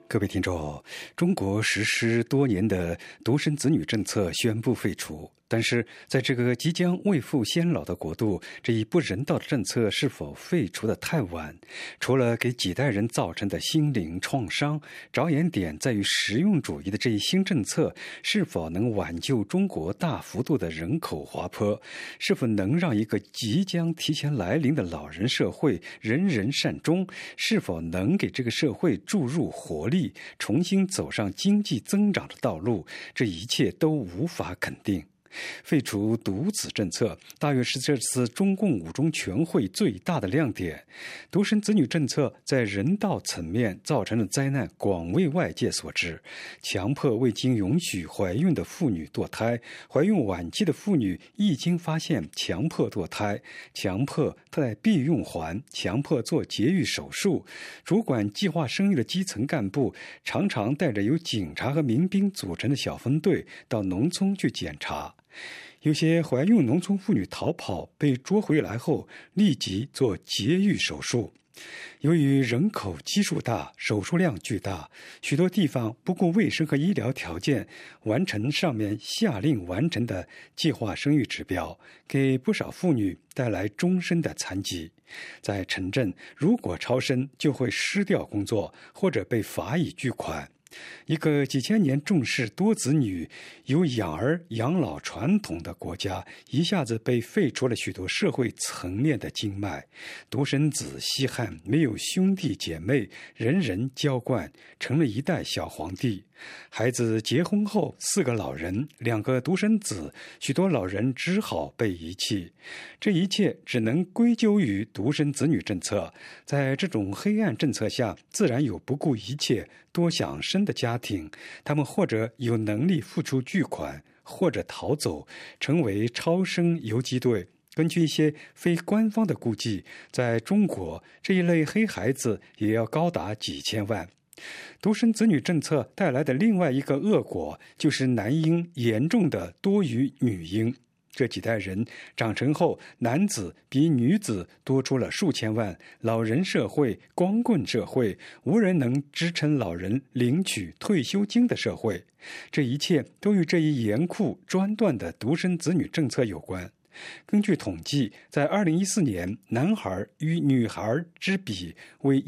各位听众，中国实施多年的独生子女政策宣布废除，但是在这个即将未富先老的国度，这一不人道的政策是否废除的太晚，除了给几代人造成的心灵创伤，着眼点在于实用主义的这一新政策是否能挽救中国大幅度的人口滑坡，是否能让一个即将提前来临的老人社会人人善终，是否能给这个社会注入活力，重新走上经济增长的道路，这一切都无法肯定。废除独子政策大约是这次中共五中全会最大的亮点。独生子女政策在人道层面造成的灾难广为外界所知，强迫未经允许怀孕的妇女堕胎，怀孕晚期的妇女一经发现强迫堕胎，强迫在避孕环，强迫做节育手术。主管计划生育的基层干部常常带着由警察和民兵组成的小分队到农村去检查。有些怀孕农村妇女逃跑被捉回来后立即做节育手术。由于人口基数大，手术量巨大，许多地方不顾卫生和医疗条件，完成上面下令完成的计划生育指标，给不少妇女带来终身的残疾。在城镇，如果超生就会失掉工作，或者被罚以巨款。一个几千年重视多子女、有养儿养老传统的国家，一下子被废除了许多社会层面的经脉。独生子稀罕，没有兄弟姐妹，人人娇惯，成了一代小皇帝。孩子结婚后，4个老人，2个独生子，许多老人只好被遗弃。这一切只能归咎于独生子女政策。在这种黑暗政策下，自然有不顾一切多想生的家庭，他们或者有能力付出巨款，或者逃走，成为超生游击队。根据一些非官方的估计，在中国这一类黑孩子也要高达几千万。独生子女政策带来的另外一个恶果，就是男婴严重的多于女婴。这几代人长成后，男子比女子多出了数千万，老人社会、光棍社会，无人能支撑老人领取退休金的社会。这一切都与这一严酷专断的独生子女政策有关。根据统计，在2014年，男孩与女孩之比为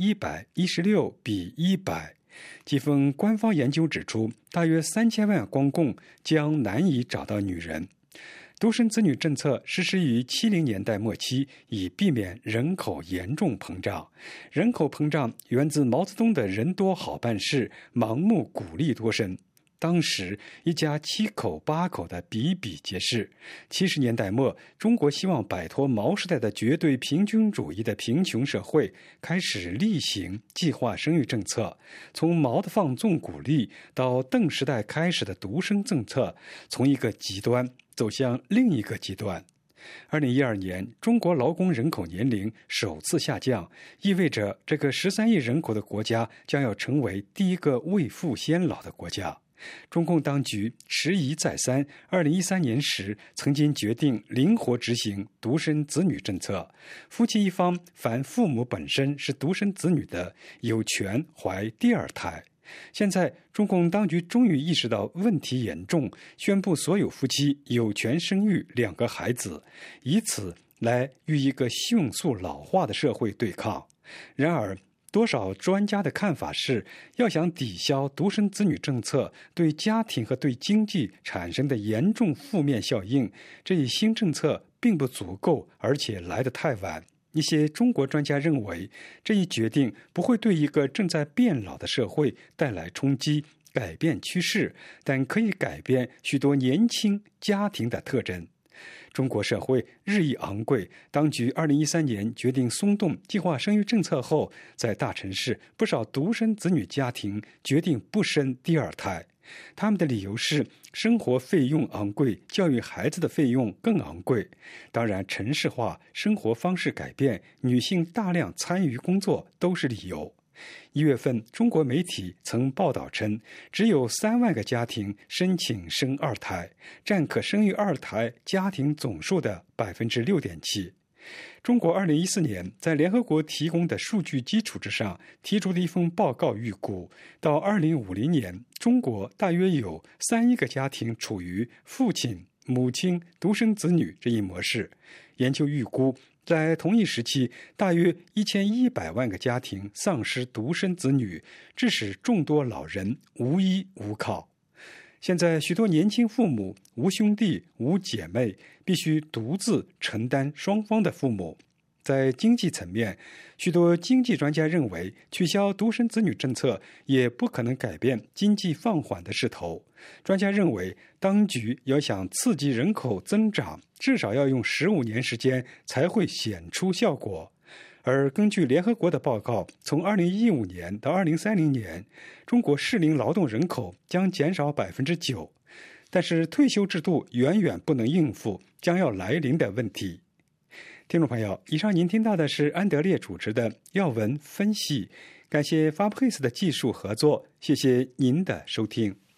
116比100。几份官方研究指出，大约3000万光棍将难以找到女人。独生子女政策实施于70年代末期，以避免人口严重膨胀。人口膨胀源自毛泽东的人多好办事，盲目鼓励多生。当时一家7口8口的比比皆是。70年代末，中国希望摆脱毛时代的绝对平均主义的贫穷社会，开始例行计划生育政策。从毛的放纵鼓励到邓时代开始的独生政策，从一个极端走向另一个极端。2012年，中国劳工人口年龄首次下降，意味着这个13亿人口的国家将要成为第一个未富先老的国家。中共当局迟疑再三，2013年时曾经决定灵活执行独生子女政策。夫妻一方凡父母本身是独生子女的，有权怀第2胎。现在中共当局终于意识到问题严重，宣布所有夫妻有权生育2个孩子，以此来与一个迅速老化的社会对抗。然而多少专家的看法是，要想抵消独生子女政策对家庭和对经济产生的严重负面效应，这一新政策并不足够，而且来得太晚。一些中国专家认为，这一决定不会对一个正在变老的社会带来冲击，改变趋势，但可以改变许多年轻家庭的特征。中国社会日益昂贵，当局2013年决定松动计划生育政策后，在大城市不少独生子女家庭决定不生第2胎。他们的理由是生活费用昂贵，教育孩子的费用更昂贵。当然，城市化、生活方式改变、女性大量参与工作都是理由。1月份，中国媒体曾报道称，只有3万个家庭申请生2胎，占可生育2胎家庭总数的6.7%。 中国2014年在联合国提供的数据基础之上提出的一份报告预估，到2050年，中国大约有3亿个家庭处于父亲、母亲、独生子女这一模式。研究预估，在同一时期，大约1100万个家庭丧失独生子女，致使众多老人无依无靠。现在许多年轻父母无兄弟无姐妹，必须独自承担双方的父母。在经济层面，许多经济专家认为，取消独生子女政策也不可能改变经济放缓的势头。专家认为，当局要想刺激人口增长，至少要用15年时间才会显出效果。而根据联合国的报告，从2015年到2030年，中国适龄劳动人口将减少9%，但是退休制度远远不能应付将要来临的问题。听众朋友，以上您听到的是安德烈主持的要闻分析，感谢 Fabrice 的技术合作，谢谢您的收听。